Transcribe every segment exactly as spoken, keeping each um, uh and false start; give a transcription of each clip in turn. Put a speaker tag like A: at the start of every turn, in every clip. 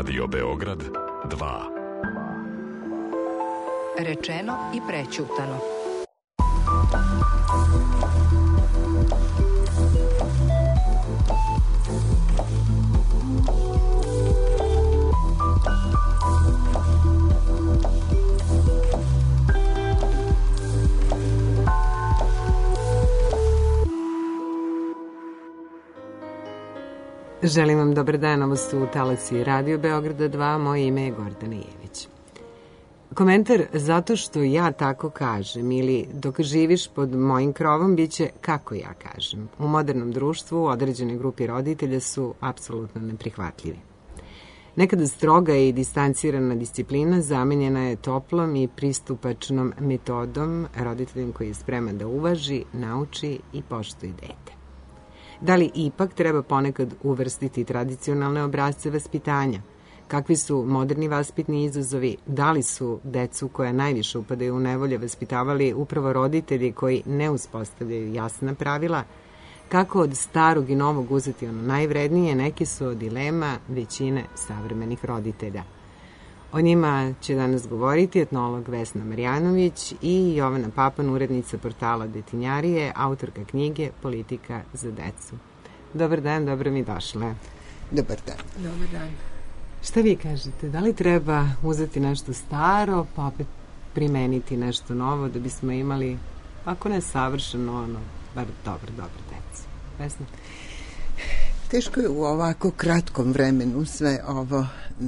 A: Radio Beograd dva.
B: Rečeno i prećutano.
C: Želim vam dobar dan, ovo su talasi Radio Beograda dva, moje ime je Gordana Jević. Komentar zato što ja tako kažem ili dok živiš pod mojim krovom biće kako ja kažem. U modernom društvu određene grupi roditelja su apsolutno neprihvatljivi. Nekada stroga i distancirana disciplina zamenjena je toplom i pristupačnom metodom roditeljem koji je spreman da uvaži, nauči i poštuje dete. Da li ipak treba ponekad uvrstiti tradicionalne obrasce vaspitanja? Kakvi su moderni vaspitni izazovi? Da li su decu koja najviše upadaju u nevolje vaspitavali upravo roditelji koji ne uspostavljaju jasna pravila? Kako od starog i novog uzeti ono najvrednije, neki su dilema većine savremenih roditelja. O njima će danas govoriti etnolog Vesna Marjanović i Jovana Papan, urednica portala Detinjarije, autorka knjige Politika za decu. Dobar dan, dobro mi došle.
D: Dobar dan.
E: Dobar dan.
C: Šta vi kažete? Da li treba uzeti nešto staro, pa opet primeniti nešto novo da bismo imali, ako ne savršeno, ono, bar dobro, dobro decu? Vesna?
D: Teško je u ovako kratkom vremenu sve ovo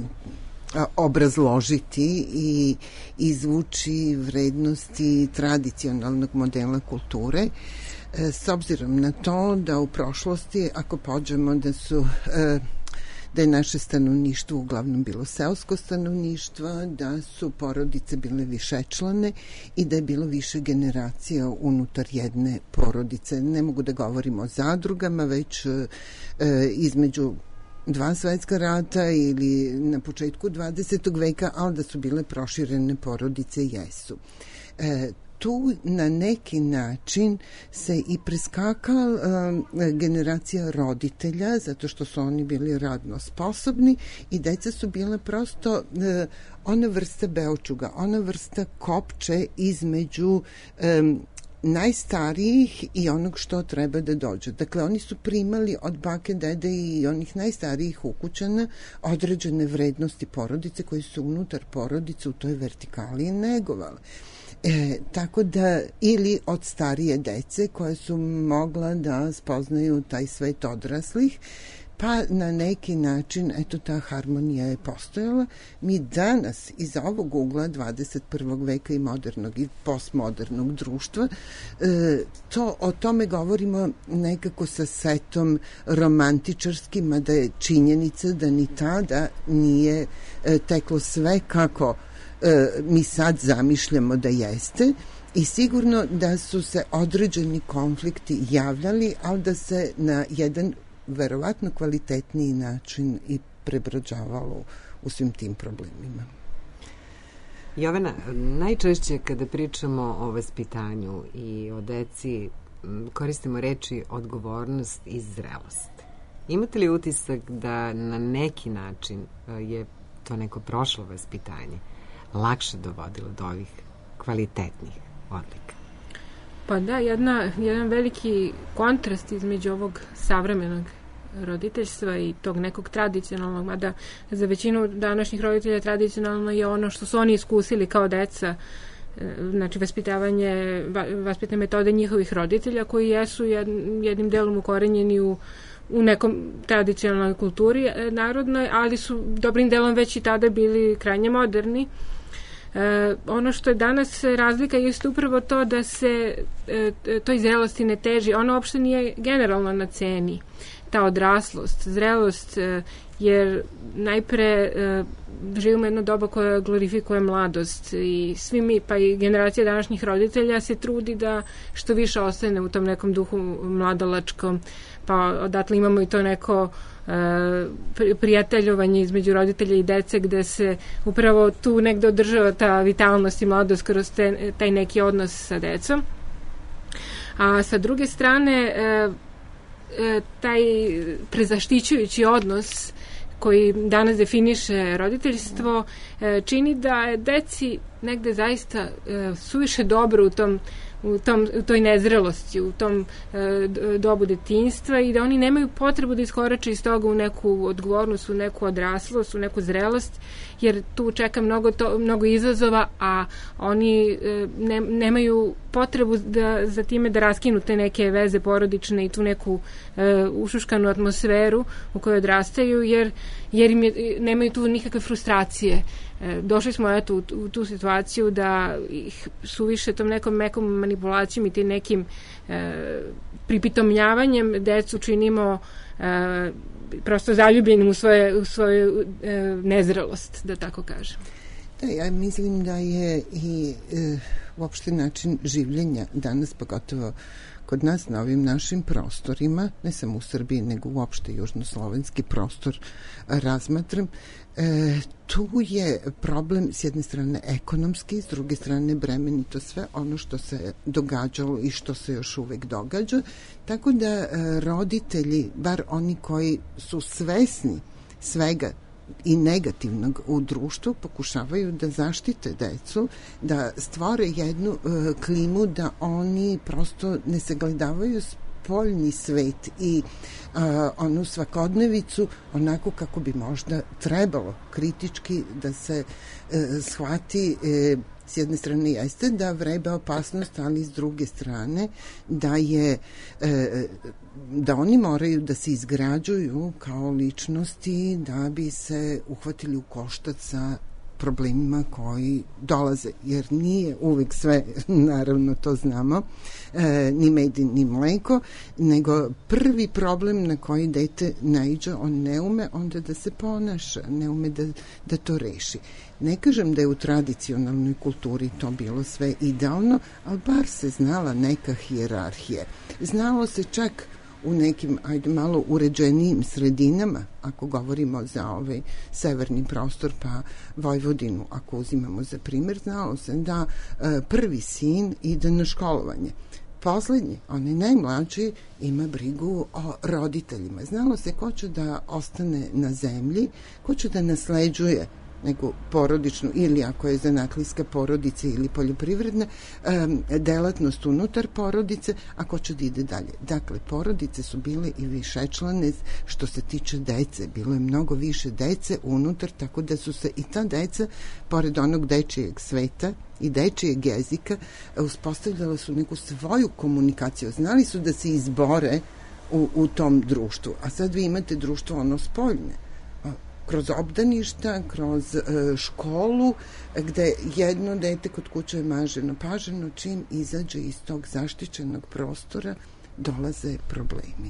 D: obrazložiti i izvući vrednosti tradicionalnog modela kulture, s obzirom na to da u prošlosti, ako pođemo da su da je naše stanovništvo uglavnom bilo seosko stanovništvo, da su porodice bile višečlane i da je bilo više generacija unutar jedne porodice. Ne mogu da govorim o zadrugama, već e, između dva svetska rata ili na početku dvadesetog veka, ali da su bile proširene porodice, jesu. E, tu na neki način se i preskakala e, generacija roditelja, zato što su oni bili radno sposobni i deca su bila prosto e, ona vrsta beočuga, ona vrsta kopče između e, najstarijih i onog što treba da dođe. Dakle, oni su primali od bake, dede i onih najstarijih ukućana određene vrednosti porodice koji su unutar porodice u toj vertikali negovale. E, tako da, ili od starije dece koje su mogla da spoznaju taj svet odraslih, pa na neki način, eto, ta harmonija je postojala. Mi danas iz ovog ugla dvadeset prvog veka i modernog i postmodernog društva e, to, o tome govorimo nekako sa setom romantičarskim, a da je činjenica da ni tada nije e, teklo sve kako e, mi sad zamišljamo da jeste. I sigurno da su se određeni konflikti javljali, ali da se na jedan verovatno kvalitetniji način i prebrođavalo u svim tim problemima.
C: Jovana, najčešće kada pričamo o vaspitanju i o deci koristimo reči odgovornost i zrelost. Imate li utisak da na neki način je to neko prošlo vaspitanje lakše dovodilo do ovih kvalitetnih odlika?
E: Pa da, jedna, jedan veliki kontrast između ovog savremenog roditeljstva i tog nekog tradicionalnog, mada za većinu današnjih roditelja tradicionalno je ono što su oni iskusili kao deca, znači vaspitavanje, vaspitne metode njihovih roditelja koji jesu jednim delom ukorenjeni u u nekom tradicionalnoj kulturi narodnoj, ali su dobrim delom već i tada bili krajnje moderni. E, ono što je danas razlika jeste upravo to da se e, toj zrelosti ne teži. Ona uopšte nije generalno na ceni. Ta odraslost, zrelost, e, jer najpre e, živimo jedno doba koja glorifikuje mladost i svi mi, pa i generacija današnjih roditelja se trudi da što više ostane u tom nekom duhu mladalačkom, pa odatle imamo i to neko prijateljovanje između roditelja i dece gde se upravo tu negde održava ta vitalnost i mladost kroz te, taj neki odnos sa decom. A sa druge strane taj prezaštićujući odnos koji danas definiše roditeljstvo, čini da je deci negde zaista suviše dobro u tom u, tom, u toj nezrelosti, u tom e, dobu detinjstva i da oni nemaju potrebu da iskorače iz toga u neku odgovornost, u neku odraslost, u neku zrelost, jer tu čeka mnogo, to, mnogo izazova, a oni e, ne, nemaju potrebu da, za time da raskinu te neke veze porodične i tu neku e, ušuškanu atmosferu u kojoj odrastaju, jer, jer im je, nemaju tu nikakve frustracije. E, došli smo eto u, u tu situaciju da ih suviše tom nekom mekom manipulacijom i tim nekim e, pripitomljavanjem decu činimo e, prosto zaljubljenim u, svoje, u svoju e, nezrelost, da tako kažem.
D: Da, ja mislim da je i e, uopšte način življenja danas, pogotovo kod nas na ovim našim prostorima, ne samo u Srbiji, nego uopšte južnoslovenski prostor razmatram, e, tu je problem s jedne strane ekonomski, s druge strane bremenito sve ono što se događalo i što se još uvek događa, tako da e, roditelji, bar oni koji su svesni svega i negativnog u društvu, pokušavaju da zaštite decu, da stvore jednu e, klimu da oni prosto ne sagledavaju spoljni svet i a, onu svakodnevicu onako kako bi možda trebalo kritički da se e, shvati e, s jedne strane jeste da vreba opasnost, ali s druge strane da je e, da oni moraju da se izgrađuju kao ličnosti da bi se uhvatili u koštac sa problemima koji dolaze, jer nije uvek sve, naravno to znamo, e, ni med ni mleko, nego prvi problem na koji dete naiđe, on ne ume onda da se ponaša, ne ume da, da to reši. Ne kažem da je u tradicionalnoj kulturi to bilo sve idealno, ali bar se znala neka hijerarhija. Znalo se čak u nekim, ajde, malo uređenijim sredinama, ako govorimo za ovaj severni prostor, pa Vojvodinu, ako uzimamo za primjer, znalo se da e, prvi sin ide na školovanje. Poslednji, onaj najmlađi, ima brigu o roditeljima. Znalo se ko će da ostane na zemlji, ko će da nasleđuje neku porodičnu, ili ako je zanatlijska porodica ili poljoprivredna um, delatnost unutar porodice, a ko će da ide dalje. Dakle, porodice su bile i višečlane što se tiče dece. Bilo je mnogo više dece unutar, tako da su se i ta deca, pored onog dečijeg sveta i dečijeg jezika, uspostavljala su neku svoju komunikaciju. Znali su da se izbore u, u tom društvu. A sad vi imate društvo ono spoljne, kroz obdaništa, kroz e, školu, gde jedno dete kod kuće je maženo, paženo, čim izađe iz tog zaštićenog prostora, dolaze problemi.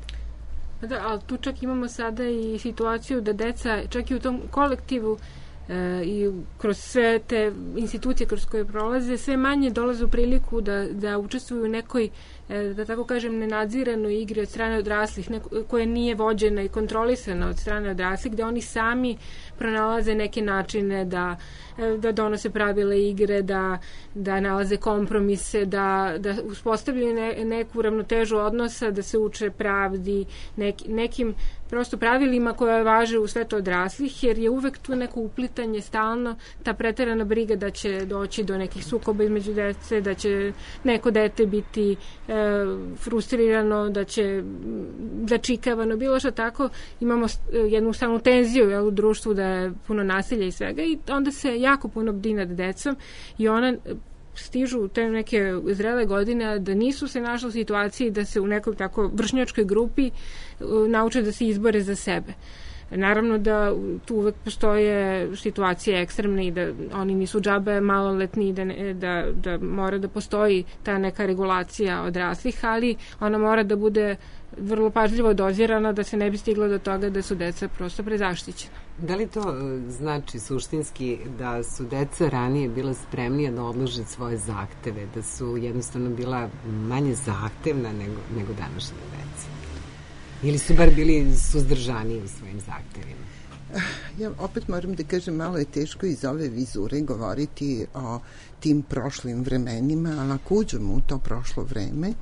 E: Da, ali tu čak imamo sada i situaciju da deca, čak i u tom kolektivu e, i kroz sve te institucije kroz koje prolaze, sve manje dolaze u priliku da, da učestvuju u nekoj, da tako kažem, nenadziranoj igri od strane odraslih, neko, koja nije vođena i kontrolisana od strane odraslih, gde oni sami pronalaze neke načine da, da donose pravile igre, da, da nalaze kompromise, da, da uspostavljaju ne, neku ravnotežu odnosa, da se uče pravdi, nek, nekim prosto pravilima koje važe u svetu odraslih, jer je uvek tu neko uplitanje stalno, ta preterana briga da će doći do nekih sukoba između dece, da će neko dete biti e, frustrirano, da će začikavano, bilo što tako. Imamo jednu stalnu tenziju, jel, u društvu da je puno nasilja i svega i onda se jako puno bdi nad decom i ona stižu u te neke zrele godine da nisu se našli u situaciji da se u nekoj tako vršnjačkoj grupi uh, nauče da se izbore za sebe. Naravno da tu uvek postoje situacije ekstremne i da oni nisu džabe maloletni, da, ne, da, da mora da postoji ta neka regulacija odraslih, ali ona mora da bude vrlo pažljivo dozirana da se ne bi stiglo do toga da su deca prosto prezaštićena.
C: Da li to znači suštinski da su deca ranije bila spremnija da odlože svoje zahteve, da su jednostavno bila manje zahtevna nego, nego današnje deca? Ili su bar bili suzdržaniji u svojim zahtevima?
D: Ja opet moram da kažem, malo je teško iz ove vizure govoriti o tim prošlim vremenima, ali ako uđemo u to prošlo vreme,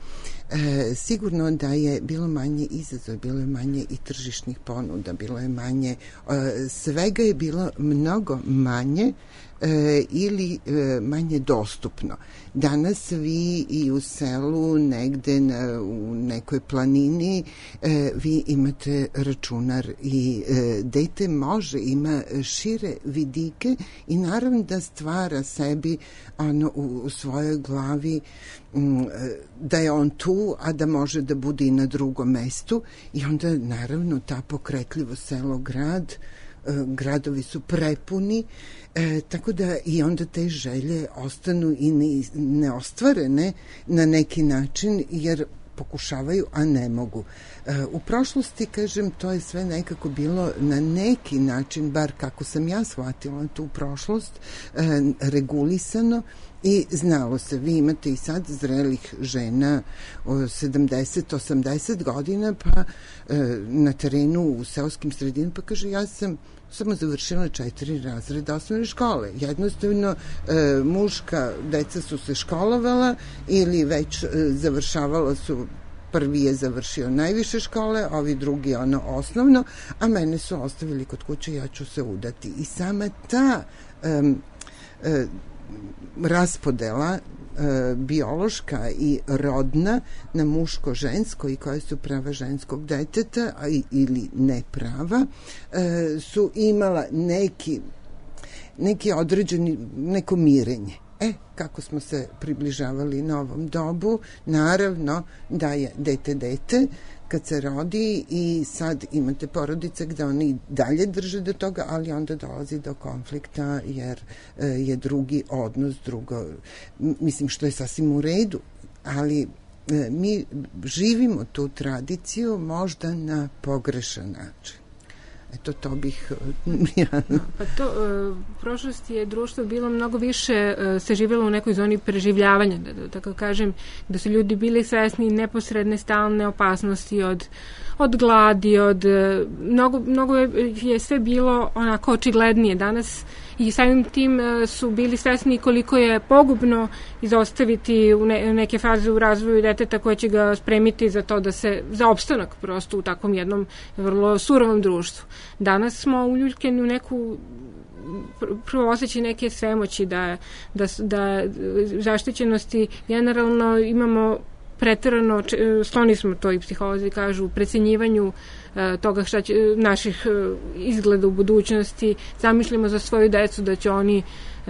D: E, sigurno da je bilo manje izazov, bilo je manje i tržišnih ponuda, bilo je manje, e, svega je bilo mnogo manje e, ili e, manje dostupno. Danas vi i u selu, negde na, u nekoj planini, e, vi imate računar i e, dete može, ima šire vidike i naravno da stvara sebi ono, u, u svojoj glavi m, da je on tu, a da može da bude i na drugom mestu i onda naravno ta pokretljivo selo grad, gradovi su prepuni, e, tako da i onda te želje ostanu i ne, neostvarene na neki način, jer pokušavaju, a ne mogu. E, u prošlosti, kažem, to je sve nekako bilo na neki način, bar kako sam ja shvatila tu prošlost, e, regulisano i znalo se, vi imate i sad zrelih žena sedamdeset osamdeset godina, pa e, na terenu u seoskim sredinama, pa kaže, ja sam samo završila četiri razreda osnovne škole. Jednostavno, e, muška deca su se školovala ili već e, završavala su, prvi je završio najviše škole, ovi drugi ono osnovno, a mene su ostavili kod kuće, ja ću se udati. I sama ta e, e, raspodela e, biološka i rodna na muško-žensko i koje su prava ženskog deteta a, ili ne prava e, su imala neki neki određeni, neko mirenje. E, kako smo se približavali novom dobu, naravno da je dete dete kad se rodi i sad imate porodice gde oni dalje drže do toga, ali onda dolazi do konflikta jer e, je drugi odnos, drugo, mislim što je sasvim u redu, ali e, mi živimo tu tradiciju možda na pogrešan način. Eto, to bih... Ja.
E: Pa to, u prošlosti je društvo bilo mnogo više, se živjelo u nekoj zoni preživljavanja, da, da tako kažem, da su ljudi bili svesni neposredne stalne opasnosti od, od gladi, od... Mnogo, mnogo je sve bilo onako očiglednije. Danas i samim tim su bili svesni koliko je pogubno izostaviti u ne, neke faze u razvoju deteta koje će ga spremiti za to da se, za opstanak prosto u takvom jednom vrlo surovom društvu. Danas smo uljuljkeni u neku prvo osjećaj neke svemoći da, da, da zaštićenosti generalno imamo preterano, skloni smo to i psiholozi kažu, precenjivanju e, toga šta će, naših e, izgleda u budućnosti, zamišljamo za svoju decu da će oni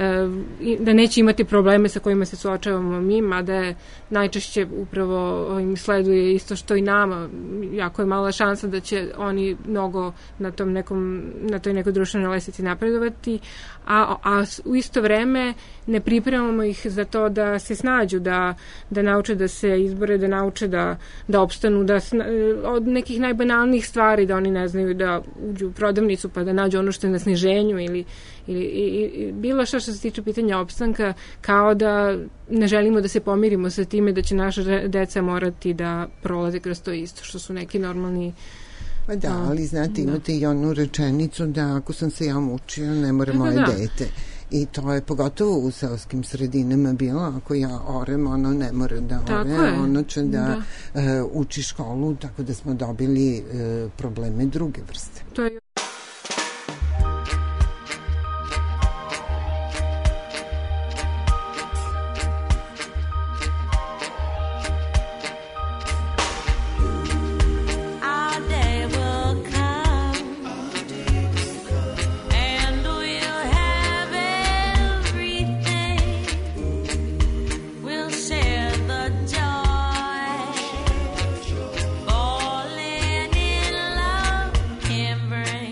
E: e, da neće imati probleme sa kojima se suočavamo mi, mada je najčešće upravo im sleduje isto što i nama, jako je mala šansa da će oni mnogo na tom nekom, na toj nekoj društvenoj lestvici napredovati, a, a u isto vreme ne pripremamo ih za to da se snađu, da, da nauče da se izbore, da nauče da, da opstanu, da od nekih najbanalnijih stvari, da oni ne znaju da uđu u prodavnicu pa da nađu ono što je na sniženju ili, ili i, i, bilo što što se tiče pitanja opstanka, kao da ne želimo da se pomirimo sa time da će naša deca morati da prolaze kroz to isto, što su neki normalni.
D: Pa da, ali znate, imate da. I onu rečenicu da ako sam se ja mučio, ne mora da, moje da. dete. I to je pogotovo u seoskim sredinama bilo, ako ja orem, ono ne mora da ore, ono će da, da. Uh, uči školu, tako da smo dobili uh, probleme druge vrste.
E: To je
F: Falling in love, embrace.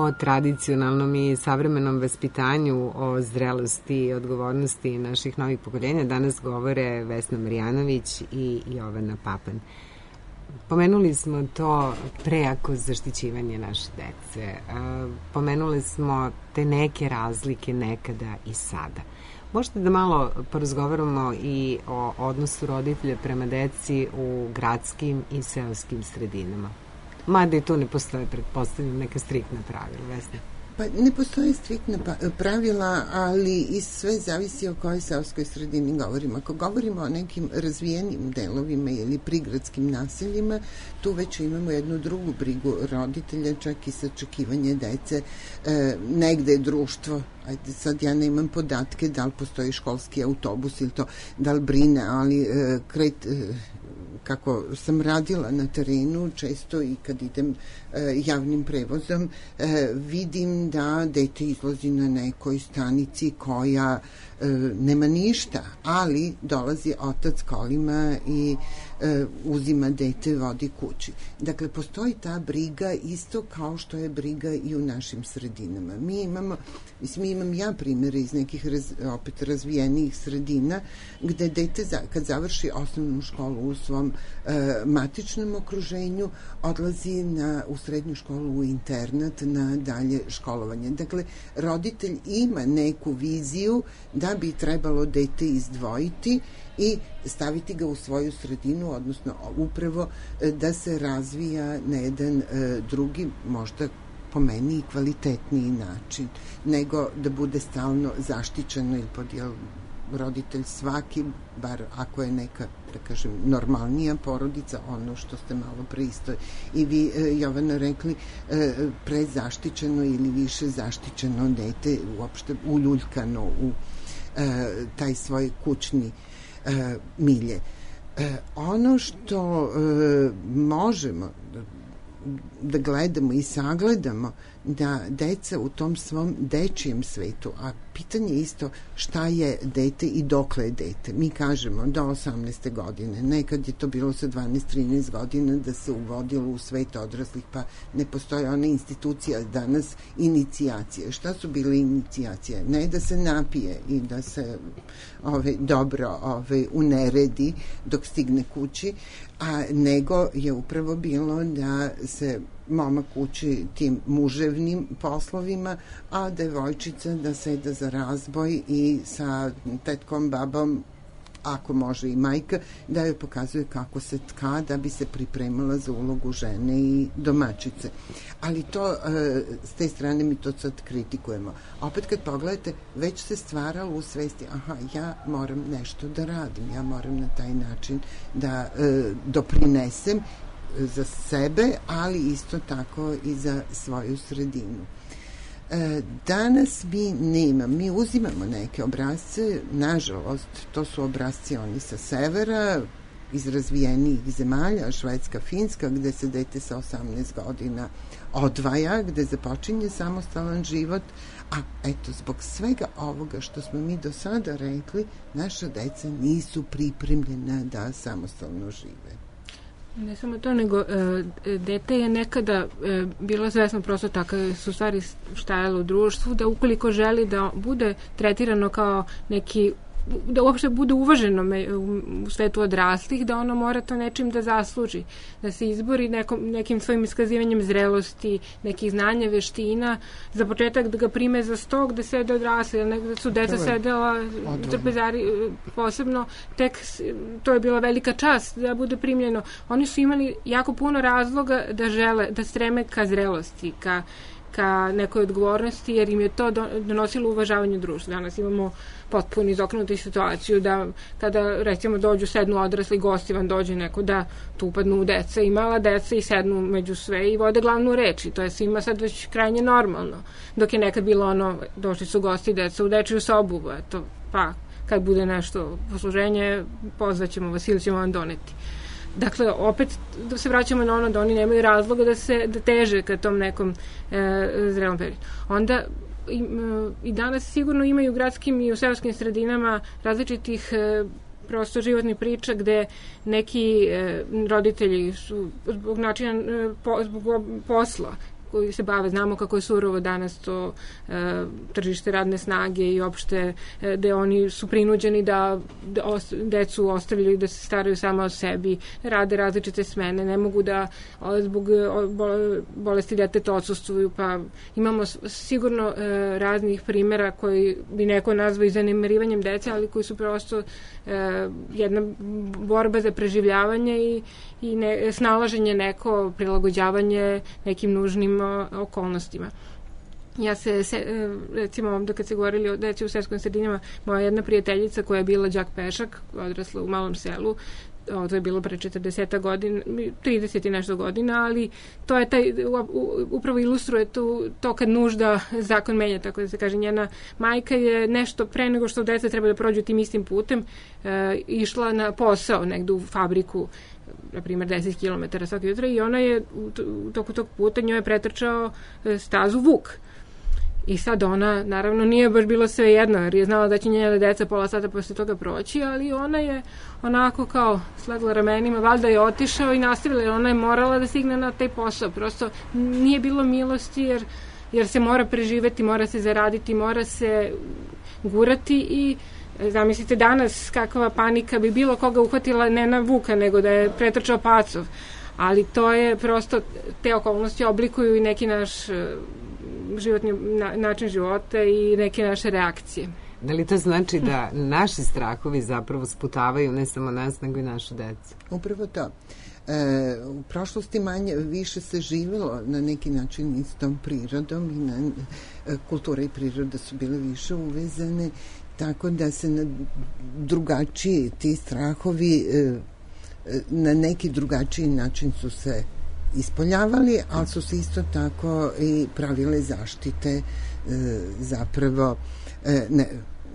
C: o tradicionalnom i savremenom vaspitanju, o zrelosti i odgovornosti naših novih pokoljenja danas govore Vesna Marjanović i Jovana Papan. Pomenuli smo to prejako zaštićivanje naše dece. Pomenuli smo te neke razlike nekada i sada. Možete da malo porazgovaramo i o odnosu roditelja prema deci u gradskim i seoskim sredinama. Mada i tu ne postoje, pretpostavljam, neka striktna pravila, Vesna.
D: Pa ne postoje striktna pravila, ali i sve zavisi o kojoj seoskoj sredini govorimo. Ako govorimo o nekim razvijenim delovima ili prigradskim naseljima, tu već imamo jednu drugu brigu roditelja, čak i sačekivanje dece. E, negde je društvo, ajde sad ja nemam podatke da li postoji školski autobus ili to, da li brine, ali e, kret... E, kako sam radila na terenu, često i kad idem e, javnim prevozom, e, vidim da dete izlazi na nekoj stanici koja e, nema ništa, ali dolazi otac kolima i e, uzima dete, vodi kući. Dakle, postoji ta briga isto kao što je briga i u našim sredinama. Mi imamo, mislim, imam ja primjere iz nekih raz, opet razvijenijih sredina, gde dete za, kad završi osnovnu školu u svom e, matičnom okruženju, odlazi na, u srednju školu, u internat, na dalje školovanje. Dakle, roditelj ima neku viziju da bi trebalo dete izdvojiti i staviti ga u svoju sredinu, odnosno upravo da se razvija na jedan e, drugi, možda po meni i kvalitetniji način, nego da bude stalno zaštićeno ili podijel roditelj svaki, bar ako je neka, da kažem, normalnija porodica, ono što ste malo pre isto i vi, Jovana, rekli, prezaštićeno ili više zaštićeno dete, uopšte uljuljkano u taj svoj kućni milje. Ono što možemo da gledamo i sagledamo, da deca u tom svom dečijem svetu, a pitanje je isto šta je dete i dokle je dete. Mi kažemo do osamnaeste godine, nekad je to bilo sa dvanaest trinaest godina da se uvodilo u svet odraslih, pa ne postoje ona institucija danas, inicijacije. Šta su bile inicijacije? Ne da se napije i da se ove, dobro ove, uneredi dok stigne kući, a nego je upravo bilo da se momak uči tim muževnim poslovima, a devojčica da seda za razboj i sa tetkom, babom, ako može i majka, da joj pokazuje kako se tka da bi se pripremala za ulogu žene i domaćice. Ali to, s te strane mi to sad kritikujemo. A opet kad pogledate, već se stvaralo u svesti, aha, ja moram nešto da radim, ja moram na taj način da doprinesem za sebe, ali isto tako i za svoju sredinu. E, danas mi nema, mi uzimamo neke obrazce, nažalost, to su obrazci oni sa severa, iz razvijenijih zemalja, Švedska, Finska, gde se dete sa osamnaest godina odvaja, gde započinje samostalan život, a eto, zbog svega ovoga što smo mi do sada rekli, naša deca nisu pripremljena da samostalno žive.
E: Ne samo to, nego e, dete je nekada e, bilo svesno prosto tako su stvari stajale u društvu, da ukoliko želi da bude tretirano kao neki, da uopšte bude uvaženo u svetu odraslih, da ono mora to nečim da zasluži, da se izbori nekom, nekim svojim iskazivanjem zrelosti, nekih znanja, veština, za početak da ga prime za sto, da sede odrasli, da su deca sedela, trpezari posebno, tek to je bila velika čast da bude primljeno. Oni su imali jako puno razloga da žele, da streme ka zrelosti, ka ka nekoj odgovornosti, jer im je to donosilo uvažavanje društva. Danas imamo potpuno izokrenutu situaciju da kada, recimo, dođu, sednu odrasli gosti, vam dođe neko da tu upadnu deca i mala deca i sednu među sve i vode glavnu reč. I to je svima sad već krajnje normalno. Dok je nekad bilo ono, došli su gosti deca u dečiju sobu, eto, pa kad bude nešto posluženje, pozvaćemo vas ili ćemo vam doneti. Dakle, opet da se vraćamo na ono da oni nemaju razloga da se da teže ka tom nekom e, zrelom periodu. Onda i, i danas sigurno imaju u gradskim i u seoskim sredinama različitih e, prosto životnih priča gde neki e, roditelji su zbog načina e, po, zbog posla koji se bave, znamo kako je surovo danas to e, tržište radne snage i opšte e, da oni su prinuđeni da, da os, decu ostavljaju da se staraju sama o sebi, rade različite smene, ne mogu da o, zbog o, bolesti deteta odsustvuju, pa imamo sigurno e, raznih primjera koji bi neko nazvao i zanemarivanjem dece, ali koji su prosto e, jedna borba za preživljavanje i, i ne, snalaženje neko, prilagođavanje nekim nužnim o, okolnostima. Ja se, se, recimo ovdje kad se govorili o deci u seoskim sredinama, moja jedna prijateljica koja je bila đak pešak, odrasla u malom selu, o, to je bilo pre četrdeset godina, trideset i nešto godina, ali to je taj, upravo ilustruje to, to kad nužda zakon menja, tako da se kaže, njena majka je nešto pre nego što deca treba da prođu tim istim putem, e, išla na posao negde u fabriku, na primjer deset kilometara svaki jutra, i ona je u, u toku tog puta njoj je pretrčao stazu vuk. I sad ona, naravno, nije baš bilo sve jedno, jer je znala da će njena deca pola sata posle toga proći, ali ona je onako kao slegla ramenima, valjda je otišao i nastavila, jer ona je morala da stigne na taj posao. Prosto nije bilo milosti, jer, jer se mora preživeti, mora se zaraditi, mora se gurati i zamislite danas kakva panika bi bilo koga uhvatila ne na vuka, nego da je pretrčao pacov. Ali to je prosto, te okolnosti oblikuju i neki naš životni na, način života i neke naše reakcije.
C: Da li to znači da naši strahovi zapravo sputavaju ne samo nas, nego i našu decu?
D: Upravo to. E, u prošlosti manje više se živjelo na neki način istom prirodom i na, e, kultura i priroda su bile više uvezane, tako da se na drugačiji ti strahovi e, na neki drugačiji način su se ispoljavali, ali su se isto tako i pravile zaštite e, zapravo e, ne,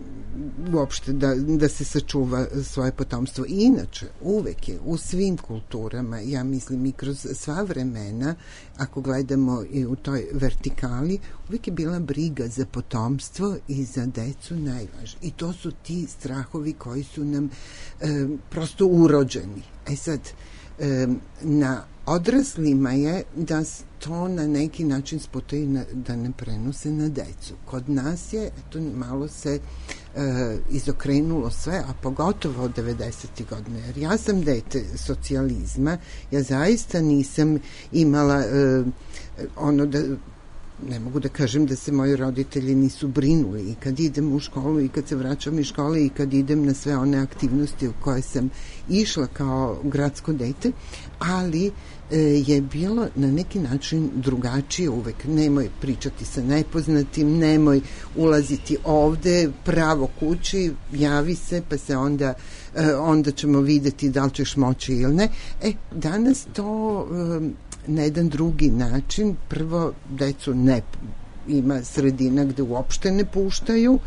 D: uopšte da, da se sačuva svoje potomstvo. I inače, uvek je u svim kulturama, ja mislim i kroz sva vremena, ako gledamo i u toj vertikali, uvek je bila briga za potomstvo i za decu najvažnije. I to su ti strahovi koji su nam e, prosto urođeni. E sad, e, na odraslima je da to na neki način sputaju na, da ne prenose na decu. Kod nas je, eto, malo se e, izokrenulo sve, a pogotovo od devedesetih godina. Jer ja sam dete socijalizma, ja zaista nisam imala e, ono da, ne mogu da kažem da se moji roditelji nisu brinuli i kad idem u školu i kad se vraćam iz škole i kad idem na sve one aktivnosti u koje sam išla kao gradsko dete, ali je bilo na neki način drugačije uvek. Nemoj pričati sa nepoznatim, nemoj ulaziti ovde, pravo kući, javi se, pa se onda, onda ćemo videti da li ćeš moći ili ne. E, danas to na jedan drugi način, prvo decu ne ima sredina gde uopšte ne puštaju,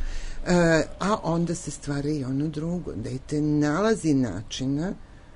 D: a onda se stvara i ono drugo. Dete nalazi načina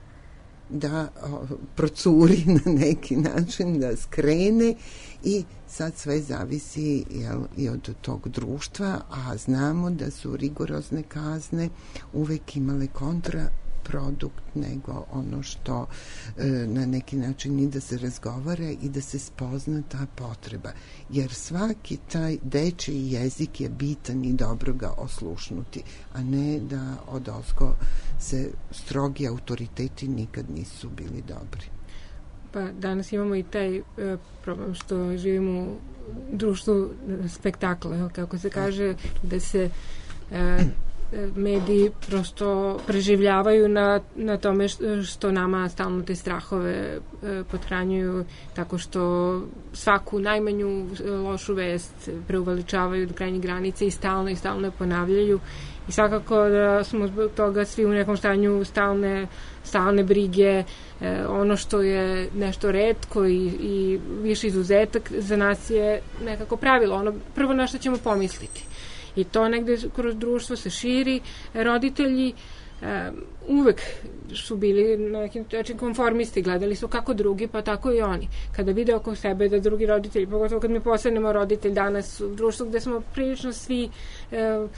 D: da o, procuri na neki način, da skrene i sad sve zavisi jel, i od tog društva, a znamo da su rigorozne kazne uvek imale kontraprodukt nego ono što e, na neki način i da se razgovara i da se spozna ta potreba. Jer svaki taj dečiji jezik je bitan i dobro ga oslušnuti, a ne da od ozgo se strogi autoriteti nikad nisu bili dobri.
E: Pa danas imamo i taj e, problem što živimo u društvu spektakla, kako se kaže, da se e, mediji prosto preživljavaju na, na tome što nama stalno te strahove e, pothranjuju tako što svaku najmanju lošu vest preuveličavaju do krajnjih granica i stalno i stalno ponavljaju. I svakako da smo zbog toga svi u nekom stanju stalne, stalne brige, e, ono što je nešto retko i, i više izuzetak za nas je nekako pravilo, ono prvo na što ćemo pomisliti. I to negde kroz društvo se širi, roditelji e, uvek su bili na nekim način konformisti, gledali su kako drugi, pa tako i oni. Kada vide oko sebe da drugi roditelji, pogotovo kad mi postanemo roditelj danas u društvu gde smo prilično svi e,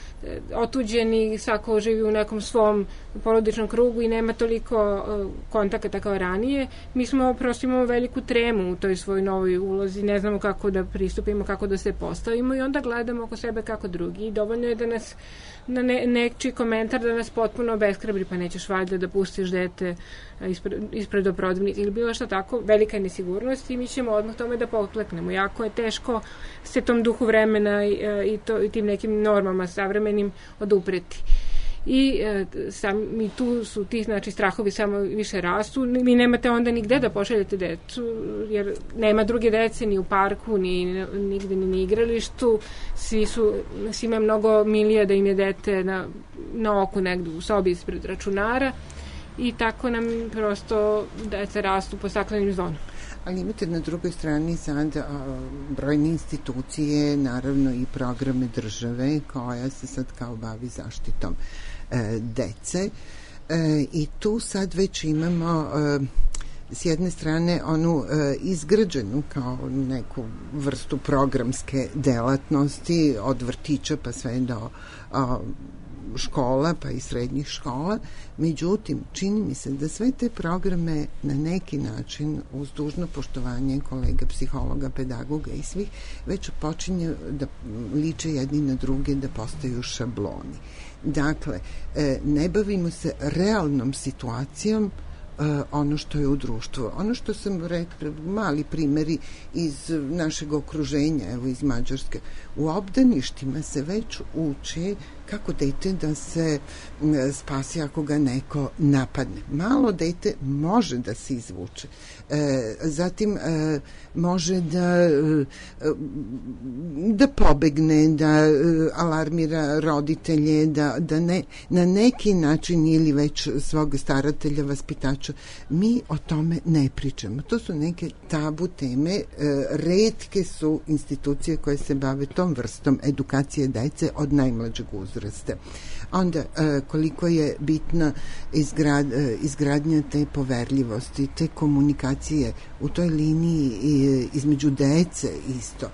E: otuđeni, svako živi u nekom svom porodičnom krugu i nema toliko e, kontakata kao ranije, mi smo prosto imamo veliku tremu u toj svojoj novoj ulozi, ne znamo kako da pristupimo, kako da se postavimo i onda gledamo oko sebe kako drugi i dovoljno je da nas na ne, nečiji komentar da nas potpuno obeshrabri, pa nećeš valjda da pustiš dete ispred, ispred oprodavnice ili bilo što tako, velika je nesigurnost i mi ćemo odmah tome da pokleknemo. Jako je teško se tom duhu vremena i, i, to, i tim nekim normama savremenim odupreti. I e, sam, mi tu su ti znači, strahovi samo više rastu, vi nemate onda nigde da pošaljete decu, jer nema druge dece ni u parku, ni nigde ni na igralištu, svi su, svima je mnogo milije da im je dete na, na oku negde u sobi ispred računara i tako nam prosto deca rastu po staklenim zvonom.
D: Ali imate na drugoj strani sad a, brojne institucije, naravno i programe države koja se sad kao bavi zaštitom e, dece e, i tu sad već imamo e, s jedne strane onu e, izgrađenu kao neku vrstu programske delatnosti od vrtića pa sve do a, škola pa i srednjih škola, međutim čini mi se da sve te programe na neki način uz dužno poštovanje kolega, psihologa, pedagoga i svih već počinje da liče jedni na druge, da postaju šabloni. Dakle, ne bavimo se realnom situacijom ono što je u društvu. Ono što sam rekla, mali primjeri iz našeg okruženja, evo iz Mađarske, u obdaništima se već uči kako dete da se spasi ako ga neko napadne. Malo dete može da se izvuče. E, zatim e, može da e, da pobegne, da e, alarmira roditelje, da, da ne, na neki način ili već svog staratelja, vaspitača. Mi o tome ne pričamo. To su neke tabu teme. E, retke su institucije koje se bave tom vrstom edukacije dece od najmlađeg uzrasta. Onda koliko je bitna izgrad, izgradnja te poverljivosti, te komunikacije u toj liniji između dece isto.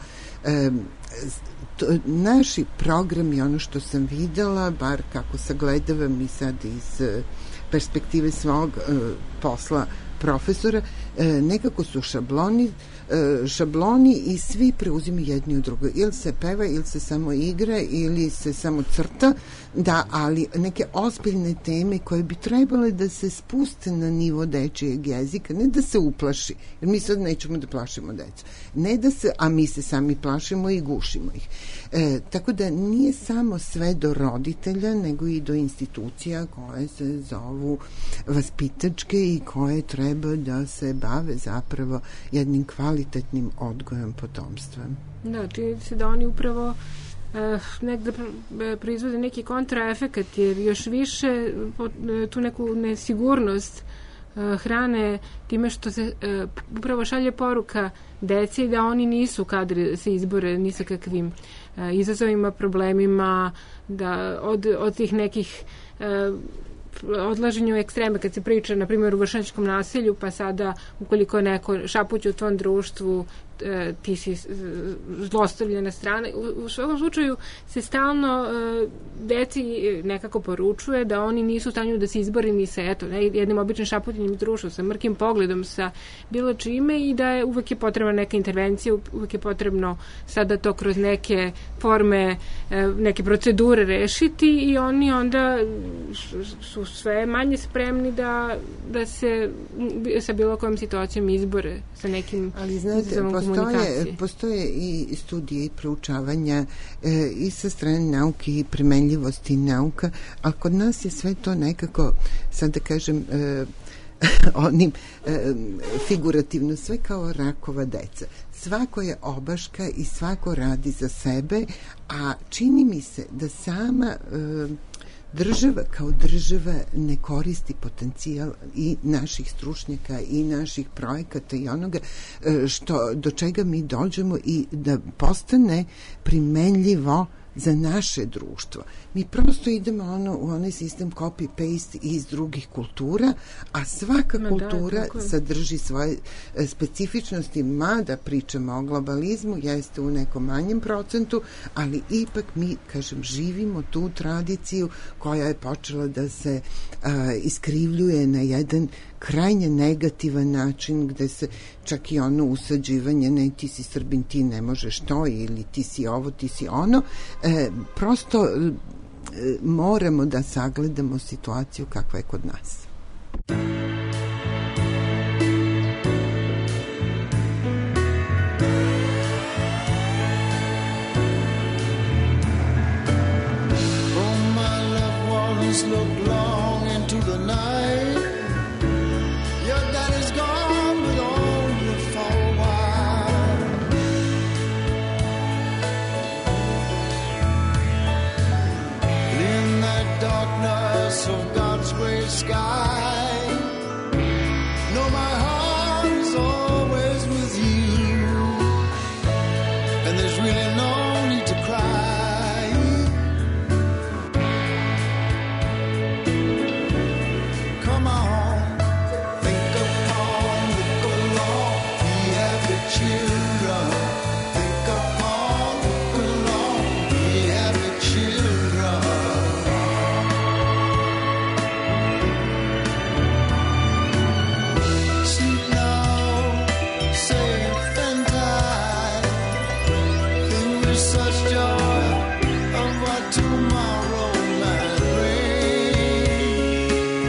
D: To, naši programi, ono što sam videla, bar kako sagledavam i sad iz perspektive svog posla profesora, nekako su šabloni šabloni i svi preuzimaju jedni od drugo. Ili se peva, ili se samo igra, ili se samo crta, da, ali neke ozbiljne teme koje bi trebale da se spuste na nivo dečijeg jezika, ne da se uplaši, jer mi sad nećemo da plašimo decu. Ne da se, a mi se sami plašimo i gušimo ih. E, tako da nije samo sve do roditelja, nego i do institucija koje se zovu vaspitačke i koje treba da se bave zapravo jednim kvalitetnim odgojem potomstva.
E: Da, čini se da oni upravo uh, negde proizvode neki kontraefekat, jer još više tu neku nesigurnost uh, hrane time što se uh, upravo šalje poruka deci da oni nisu kadri da se izbore ni sa kakvim uh, izazovima, problemima, da od, od tih nekih uh, odlaženju ekstreme kad se priča na primjer u vršnjačkom nasilju, pa sada ukoliko neko šapuće u tvom društvu e, ti si zlostavljena strana. U, u svakom slučaju se stalno e, deci nekako poručuje da oni nisu u stanju da se izbori ni sa eto, ne, jednim običnim šapućenjem društva, sa mrkim pogledom, sa bilo čime i da je uvek je potrebna neka intervencija, uvek je potrebno sada to kroz neke forme, e, neke procedure rešiti i oni onda su sve manje spremni da, da se sa bilo kojom situacijom izbore sa nekim
D: ali znate, postoje, postoje i studije i proučavanja e, i sa strane nauke i primenljivosti nauka, ali kod nas je sve to nekako, sad da kažem e, onim e, figurativno sve kao rakova deca. Svako je obaška i svako radi za sebe, a čini mi se da sama e, država kao država ne koristi potencijal i naših stručnjaka i naših projekata i onoga što, do čega mi dođemo i da postane primenljivo za naše društvo. Mi prosto idemo ono, u onaj sistem copy-paste iz drugih kultura, a svaka
E: Ma
D: kultura
E: da,
D: sadrži svoje specifičnosti, mada pričamo o globalizmu, jeste u nekom manjem procentu, ali ipak mi, kažem, živimo tu tradiciju koja je počela da se a, iskrivljuje na jedan krajnje negativan način, gde se čak i ono usađivanje, ne, ti si Srbin, ti ne možeš to, ili ti si ovo, ti si ono, e, prosto e, moramo da sagledamo situaciju kakva je kod nas.
F: Oh, my loved ones, look long into the night. Your daddy's gone with all you for a while. In that darkness of God's great sky, know my heart is always with you, and there's really no need to cry. Come on, think upon, look along, be happy children. Think upon, look along, be happy children. Sleep now, safe and tight. Think with such joy of what tomorrow might bring.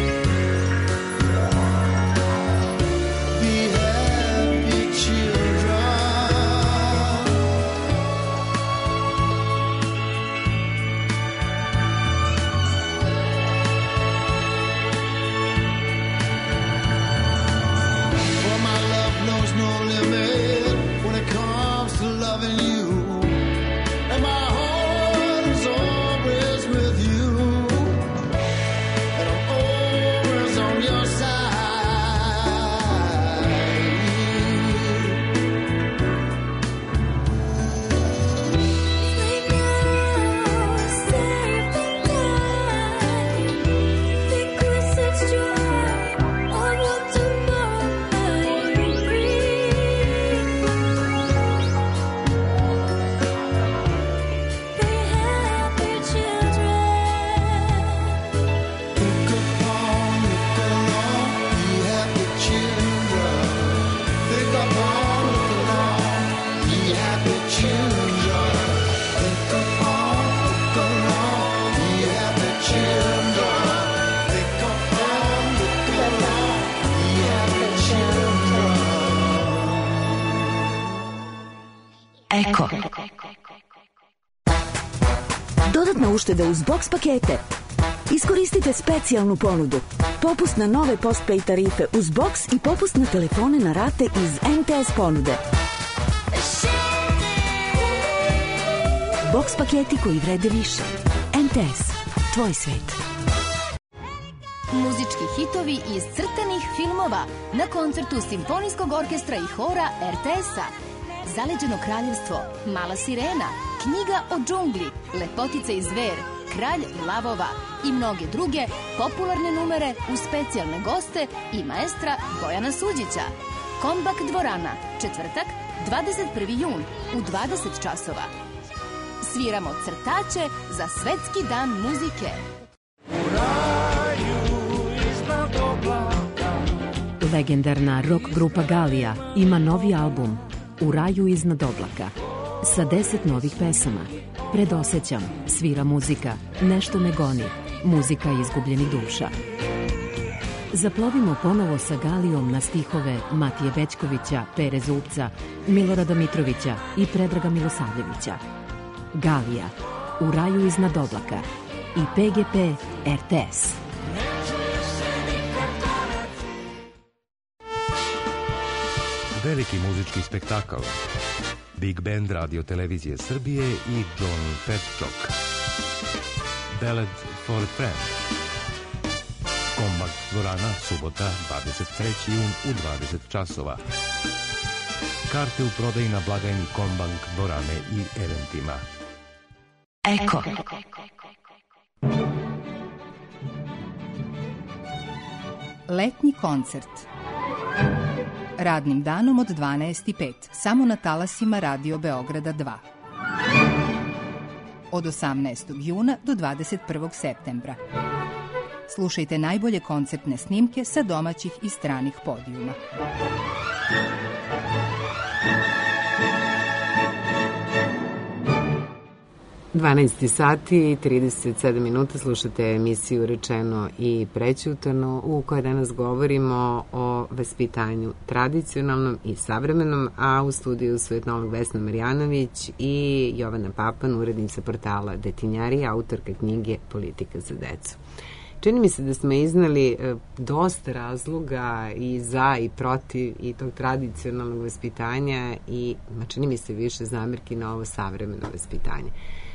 F: Be happy children. For my love knows no limit when it comes to loving you, and my heart is always with you, and I'm always on your side.
G: Think now, safe and tight. Think with such joy of what tomorrow might bring. Be happy children.
F: Think upon, look along, be happy children. Think upon, look along, be happy children. Think upon, look along, be happy children. Think upon, look along, be happy children.
H: Eko. Dodatna ušteda uz box pakete. Iskoristite specijalnu ponudu. Popust na nove postpay tarife uz box i popust na telefone na rate iz M T S ponude. Box paketi koji vrede više. M T S. Tvoj svet.
I: Muzički hitovi iz crtanih filmova na koncertu Simfonijskog orkestra i hora R T S-a. Zaleđeno kraljevstvo, Mala sirena, Knjiga o džungli, Lepotica i zver, Kralj lavova i mnoge druge popularne numere uz specijalne goste i maestra Bojana Suđića. Kombak dvorana, četvrtak, dvadeset prvi jun u dvadeset časova. Sviramo crtaće za Svetski dan muzike.
J: Legendarna rock grupa Galija ima novi album U raju iznad oblaka sa deset novih pesama. Predosećam, svira muzika, nešto me goni, muzika izgubljenih duša. Zaplovimo ponovo sa Galijom na stihove Matije Bećkovića, Pere Zupca, Milorada Mitrovića i Predraga Milosavljevića. Galija, U raju iznad oblaka i P G P R T S.
K: Veliki muzički spektakl. Big Band Radio Televizije Srbije i John Petčok. Ballad for a Friend. Kombak dvorana, subota, dvadeset treći jun u dvadeset časova. Karte u prodaji na blagajni Kombank dvorane i eventima.
H: Eko.
L: Letnji koncert. Radnim danom od dvanaest i pet, samo na talasima Radio Beograda dva. Od osamnaestog juna do dvadeset prvog septembra. Slušajte najbolje koncertne snimke sa domaćih i stranih podijuma.
C: dvanaest sati i trideset sedam minuta, slušate emisiju Rečeno i prećutano, u kojoj danas govorimo o vaspitanju tradicionalnom i savremenom, a u studiju su etnolog Vesna Marjanović i Jovana Papan, urednica portala Detinjari, autorka knjige Politika za decu. Čini mi se da smo iznali e, dosta razloga i za i protiv i tog tradicionalnog vaspitanja i ma, čini mi se više zamerki na ovo savremeno vaspitanje.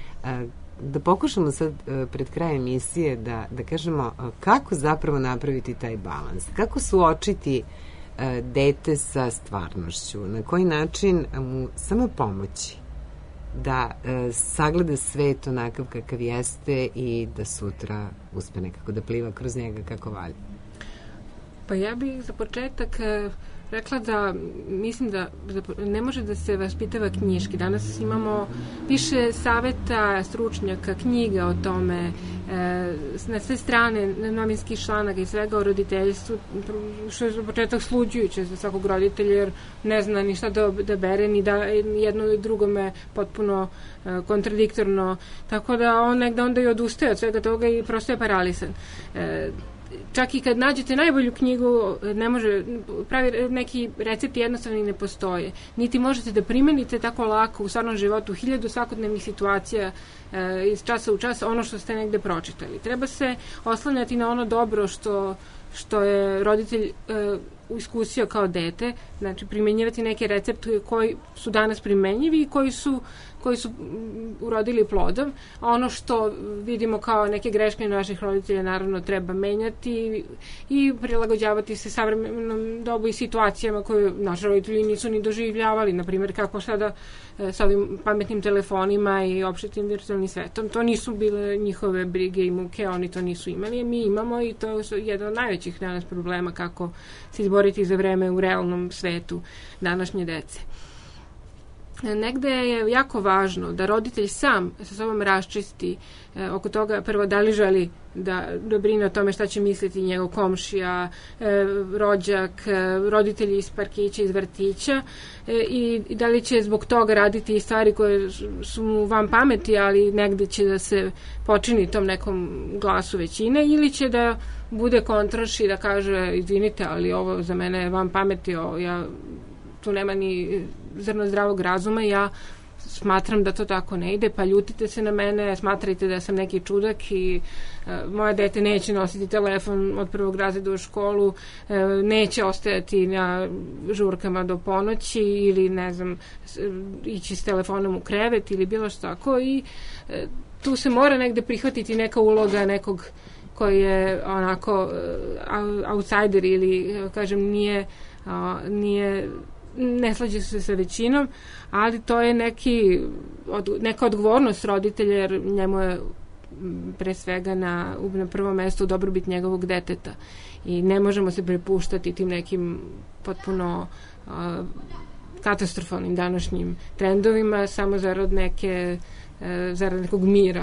C: Da pokušamo sad pred kraj emisije da, da kažemo kako zapravo napraviti taj balans, kako suočiti dete sa stvarnošću, na koji način mu samo pomoći da sagleda svet onakav kakav jeste i da sutra uspe nekako da pliva kroz njega kako valja.
E: Pa ja bih za početak rekla da mislim da ne može da se vaspitava knjiški. Danas imamo više saveta, stručnjaka, knjiga o tome, na sve strane novinskih članaka i svega o roditeljstvu, što je za početak sluđujuće za svakog roditelja, jer ne zna ni šta da, da bere, ni da jedno i drugome potpuno kontradiktorno. Tako da on negde onda i odustaje od svega toga i prosto je paralisan. Čak i kad nađete najbolju knjigu, ne može, pravi neki recepti jednostavni ne postoje. Niti možete da primenite tako lako u stvarnom životu hiljadu svakodnevnih situacija e, iz časa u čas ono što ste negde pročitali. Treba se oslanjati na ono dobro što, što je roditelj e, iskusio kao dete, znači primenjivati neke recepte koji su danas primenjivi i koji su koji su urodili plodom, a ono što vidimo kao neke greške naših roditelja naravno treba menjati i prilagođavati se savremenom dobu i situacijama koje naši roditelji nisu ni doživljavali, na primjer kako sada sa ovim pametnim telefonima i opštim virtualnim svetom. To nisu bile njihove brige i muke, oni to nisu imali, mi imamo i to je jedan od najvećih danas problema kako se izboriti za vreme u realnom svetu današnje dece. Negde je jako važno da roditelj sam sa sobom raščisti e, oko toga prvo da li želi da, da brine o tome šta će misliti njegov komšija, e, rođak, e, roditelji iz parkića, iz vrtića e, i, i da li će zbog toga raditi stvari koje su mu van pameti, ali negde će da se počini tom nekom glasu većine ili će da bude kontraš i da kaže izvinite, ali ovo za mene je van pameti, ovo, ja tu nema ni zrno zdravog razuma, ja smatram da to tako ne ide, pa ljutite se na mene, smatrajte da sam neki čudak i e, moje dete neće nositi telefon od prvog razreda u školu, e, neće ostajati na žurkama do ponoći ili ne znam, ići s telefonom u krevet ili bilo što tako i e, tu se mora negde prihvatiti neka uloga nekog koji je onako uh, outsider ili kažem nije, uh, nije ne slađe se sa većinom, ali to je neki, od, neka odgovornost roditelja jer njemu je pre svega na, na prvom mestu dobrobit njegovog deteta i ne možemo se prepuštati tim nekim potpuno uh, katastrofalnim današnjim trendovima samo zarad neke uh, zarad nekog mira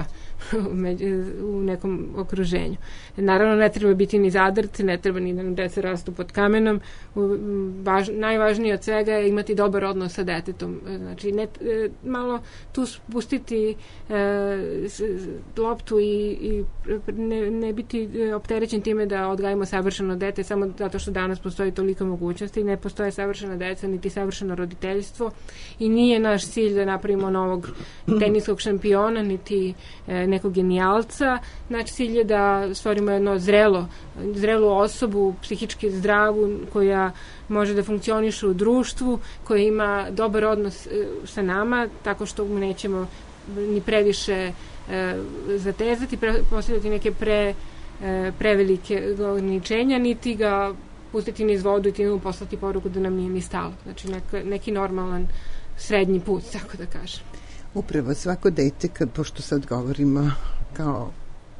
E: u nekom okruženju. Naravno, ne treba biti ni zadrt, ne treba ni da nam deca rastu pod kamenom. Važ, najvažnije od svega je imati dobar odnos sa detetom. Znači, ne, malo tu spustiti e, loptu i, i ne, ne biti opterećen time da odgajimo savršeno dete samo zato što danas postoji toliko mogućnosti. Ne postoje savršena deca, niti savršeno roditeljstvo i nije naš cilj da napravimo novog teniskog šampiona, niti e, nekog genijalca. Znači, cilj je da stvorimo jedno zrelo, zrelu osobu, psihički zdravu, koja može da funkcioniše u društvu, koja ima dobar odnos sa nama, tako što mu nećemo ni previše e, zatezati, pre, postavljati neke pre, e, prevelike ograničenja, niti ga pustiti niz vodu i time mu poslati poruku da nam nije ni stalo. Znači, neka, neki normalan srednji put, tako da kažem.
D: Upravo svako dete, kad, pošto sad govorimo kao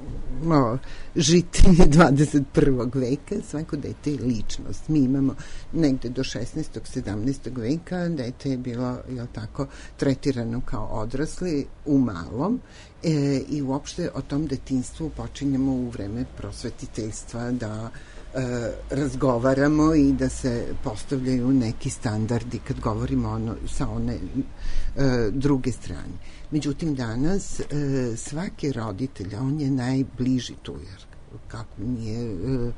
D: o žitelji dvadeset prvog veka, svako dete je ličnost. Mi imamo negde do šesnaestog sedamnaestog veka, dete je bilo, jel tako, tretirano kao odrasli u malom e, i uopšte o tom detinjstvu počinjemo u vreme prosvetiteljstva da e, razgovaramo i da se postavljaju neki standardi kad govorimo ono, sa one e, druge strane. Međutim, danas e, svaki roditelj, on je najbliži tu, jer kako nije e,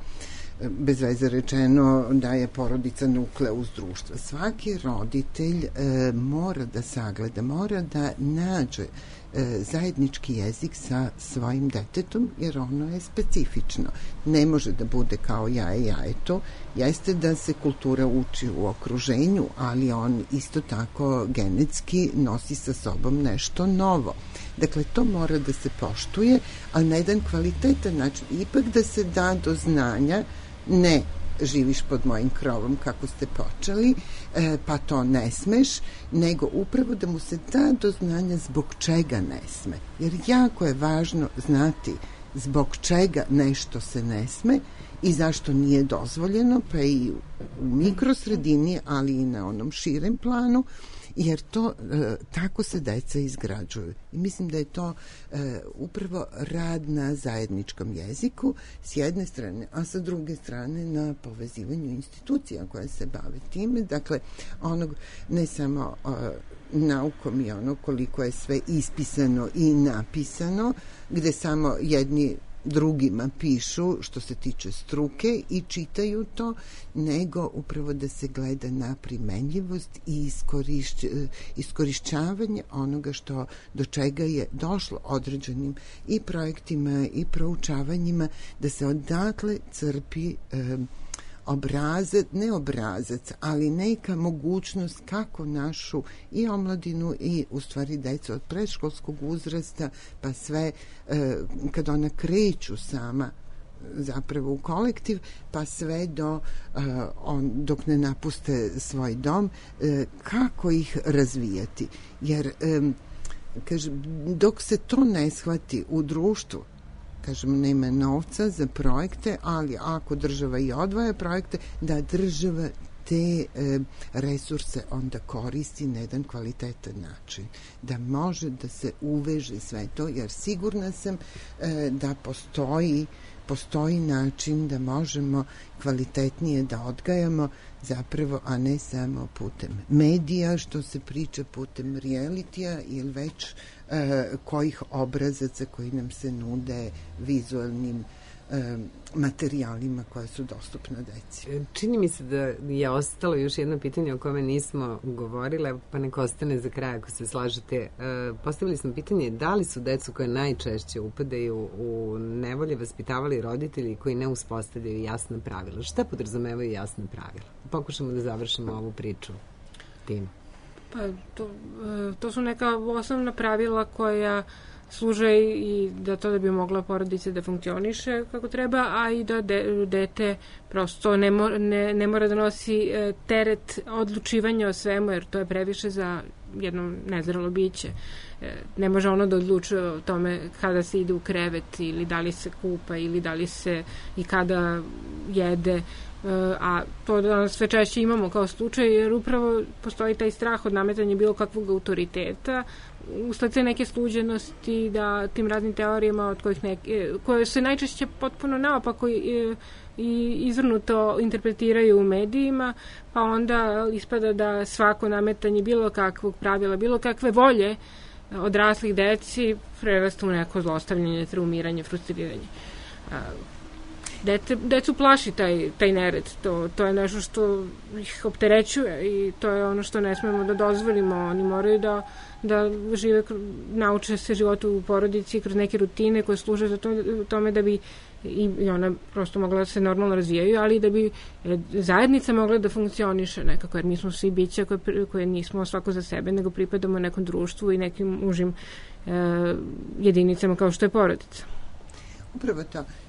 D: bez veze rečeno da je porodica nukleus društva. Svaki roditelj e, mora da sagleda, mora da nađe e, zajednički jezik sa svojim detetom, jer ono je specifično. Ne može da bude kao jaje jajeto. Jeste da se kultura uči u okruženju, ali on isto tako genetski nosi sa sobom nešto novo. Dakle, to mora da se poštuje, ali na jedan kvalitetan način. Ipak da se da do znanja, ne živiš pod mojim krovom kako ste počeli, e, pa to ne smeš, nego upravo da mu se da do znanja zbog čega ne sme. Jer jako je važno znati zbog čega nešto se ne sme i zašto nije dozvoljeno, pa i u mikrosredini, ali i na onom širem planu, jer to e, tako se deca izgrađuju. I mislim da je to e, upravo rad na zajedničkom jeziku s jedne strane, a sa druge strane na povezivanju institucija koje se bave time. Dakle, onog ne samo e, naukom i ono koliko je sve ispisano i napisano, gde samo jedni drugima pišu što se tiče struke i čitaju to, nego upravo da se gleda na primenljivost i iskorišć, iskorišćavanje onoga što do čega je došlo određenim i projektima i proučavanjima, da se odatle crpi e, obrazac, ne obrazac, ali neka mogućnost kako našu i omladinu i u stvari decu od predškolskog uzrasta pa sve e, kad ona kreću sama zapravo u kolektiv, pa sve do uh, on, dok ne napuste svoj dom, uh, kako ih razvijati. Jer um, kažem, dok se to ne shvati u društvu, kažem, nema novca za projekte, ali ako država i odvaja projekte, da država te e, resurse onda koristi na jedan kvalitetan način. Da može da se uveže sve to, jer sigurna sam e, da postoji postoji način da možemo kvalitetnije da odgajamo zapravo, a ne samo putem medija, što se priča putem realitija ili već e, kojih obrazaca koji nam se nude vizualnim e, materijalima koja su dostupna deci.
C: Čini mi se da je ostalo još jedno pitanje o kome nismo govorile, pa nek ostane za kraj ako se slažete. E, postavili smo pitanje da li su decu koje najčešće upadaju u nevolje vaspitavali roditelji koji ne uspostavljaju jasna pravila. Šta podrazumevaju jasna pravila? Pokušamo da završimo ovu priču tim.
E: Pa to, to su neka osnovna pravila koja služe i da to da bi mogla porodica da funkcioniše kako treba, a i da de, dete prosto ne, mora, ne, ne mora da nosi teret odlučivanja o svemu, jer to je previše za jedno nezrelo biće. Ne može ono da odlučuje o tome kada se ide u krevet ili da li se kupa ili da li se i kada jede, a to danas sve češće imamo kao slučaj, jer upravo postoji taj strah od nametanja bilo kakvog autoriteta usled te neke sluđenosti da tim raznim teorijama od kojih neke, koje se najčešće potpuno naopako i, i izvrnuto interpretiraju u medijima, pa onda ispada da svako nametanje bilo kakvog pravila, bilo kakve volje odraslih deci prerasta u neko zlostavljanje, traumiranje, frustriranje. Dete, decu plaši taj, taj nered. To, to je nešto što ih opterećuje i to je ono što ne smemo da dozvolimo. Oni moraju da, da žive, nauče se životu u porodici kroz neke rutine koje služe za to, tome da bi i, i ona prosto mogla da se normalno razvijaju, ali da bi zajednica mogla da funkcioniše nekako, jer mi smo svi bića koje, koje nismo svako za sebe, nego pripadamo nekom društvu i nekim užim e, jedinicama kao što je porodica.
D: Upravo to.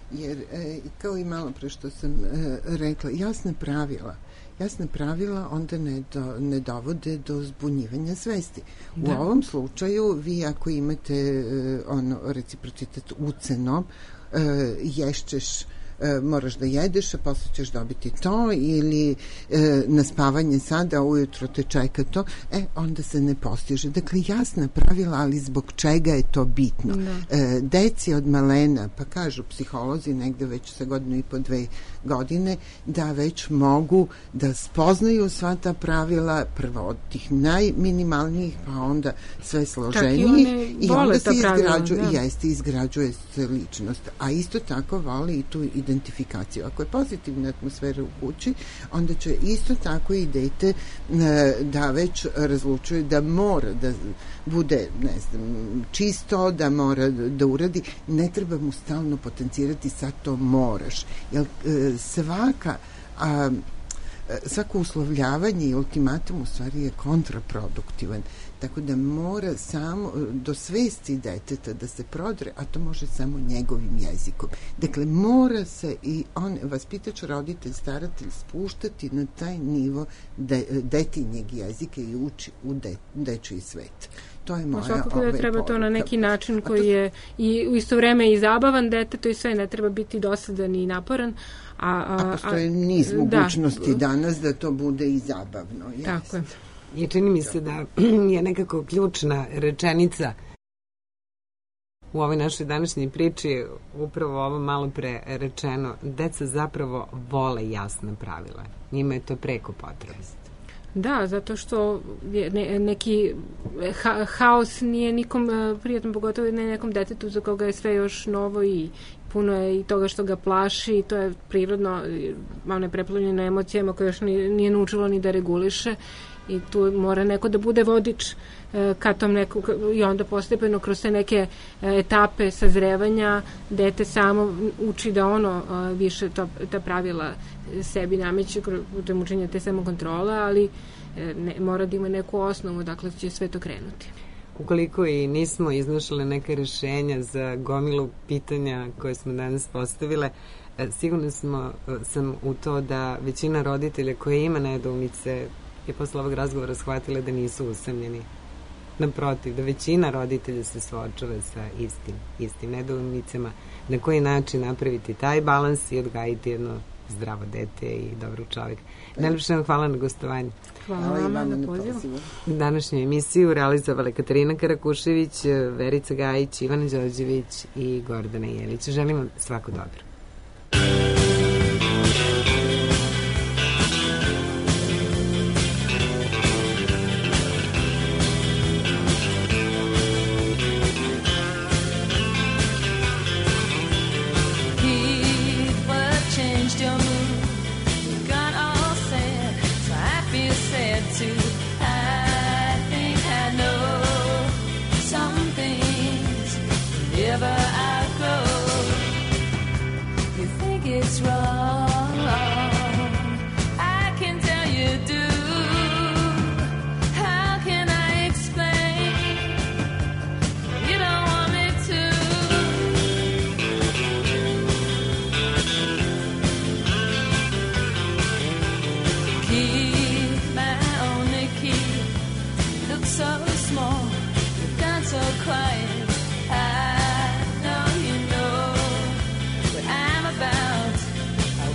D: jer e, kao i malo pre što sam e, rekla, jasna pravila jasna pravila onda ne, do, ne dovode do zbunjivanja svesti. Da. U ovom slučaju vi ako imate e, ono reciprocitet ucenom, e, ješćeš, e, moraš da jedeš, a posle ćeš dobiti to, ili e, na spavanje sada, ujutro te čeka to, e, onda se ne postiže. Dakle, jasna pravila, ali zbog čega je to bitno. Da. E, deci od malena, pa kažu psiholozi negde već sa godinu i po dve godine, da već mogu da spoznaju sva ta pravila, prvo od tih najminimalnijih, pa onda sve složenijih, i onda se izgrađuje, da. jeste, izgrađuje se ličnost. A isto tako voli i tu identifikaciju. Ako je pozitivna atmosfera u kući, onda će isto tako i dete da već razlučuje da mora da bude, ne znam, čisto, da mora da uradi. Ne treba mu stalno potencirati sad to moraš. Jer svaka a, svako uslovljavanje i ultimatum u stvari je kontraproduktivan. Tako da mora samo do svesti deteta da se prodre, a to može samo njegovim jezikom. Dakle, mora se i on, vaspitač, roditelj, staratelj, spuštati na taj nivo de, detinjeg jezika i uči u de, dečiji svet. To je moja
E: svakako da treba
D: poruka.
E: To na neki način koji
D: to...
E: je i u isto vreme i zabavan detetu i sve, ne treba biti dosadan i naporan. A, a,
D: a postoje niz mogućnosti da, danas da to bude i zabavno. Yes.
E: Tako je.
C: I čini mi se da je nekako ključna rečenica u ovoj našoj današnjoj priči upravo ovo malo pre rečeno. Deca zapravo vole jasna pravila. Njima je to preko potrebno.
E: Da, zato što je ne, neki ha, haos nije nikom prijatno, pogotovo ne nekom detetu za koga je sve još novo i puno je i toga što ga plaši i to je prirodno, malo je preplavljeno emocijama koje još nije, nije naučilo ni da reguliše i tu mora neko da bude vodič e, ka tom neku, i onda postepeno kroz te neke e, etape sazrevanja dete samo uči da ono e, više to, ta pravila sebi nameće putem učenja te samokontrole, ali e, ne, mora da ima neku osnovu, dakle će sve to krenuti.
C: Ukoliko i nismo iznašle neke rešenja za gomilu pitanja koje smo danas postavile, sigurno smo, sam u to da većina roditelja koje ima nedoumice je posle ovog razgovora shvatila da nisu usamljeni. Naprotiv, da većina roditelja se suočava sa istim, istim nedoumicama, na koji način napraviti taj balans i odgajiti jedno zdravo dete i dobrog čovjeka. Najlepše vam hvala na gostovanju.
E: Hvala, hvala vama na pozivu.
C: Današnju emisiju realizovale Katarina Karakušević, Verica Gajić, Ivana Đorđević i Gordana Jelić. Želim vam svako dobro.
G: It's wrong. I can tell you do. How can I explain? You don't want me to. Key, my only key, looks so small, you've gone so quiet. I know you know what I'm about. I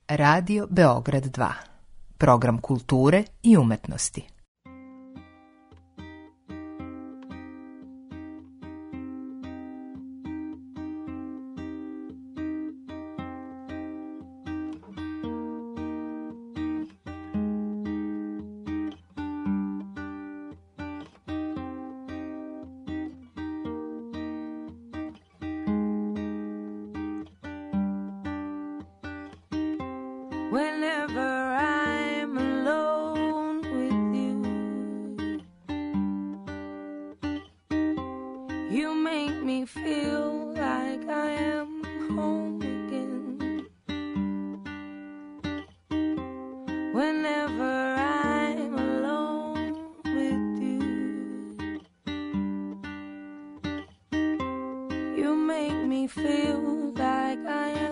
L: Radio Beograd dva. Program kulture i umetnosti.
G: Whenever I'm alone with you, you make me feel like I am home again. Whenever I'm alone with you, you make me feel like I am